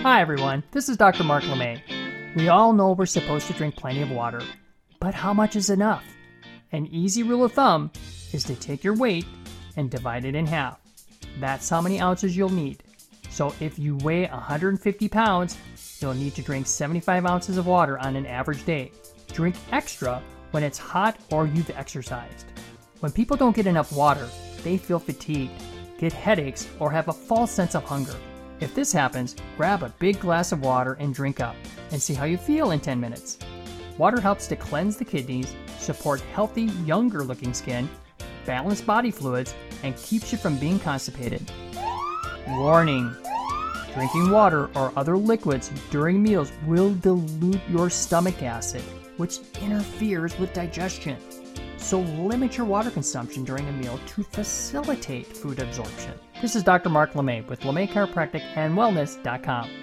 Hi everyone, this is Dr. Mark LeMay. We all know we're supposed to drink plenty of water, but how much is enough? An easy rule of thumb is to take your weight and divide it in half. That's how many ounces you'll need. So if you weigh 150 pounds, you'll need to drink 75 ounces of water on an average day. Drink extra when it's hot or you've exercised. When people don't get enough water, they feel fatigued, get headaches, or have a false sense of hunger. If this happens, grab a big glass of water and drink up, and see how you feel in 10 minutes. Water helps to cleanse the kidneys, support healthy, younger-looking skin, balance body fluids, and keeps you from being constipated. Warning! Drinking water or other liquids during meals will dilute your stomach acid, which interferes with digestion. So limit your water consumption during a meal to facilitate food absorption. This is Dr. Mark LeMay with LeMay Chiropractic and Wellness.com.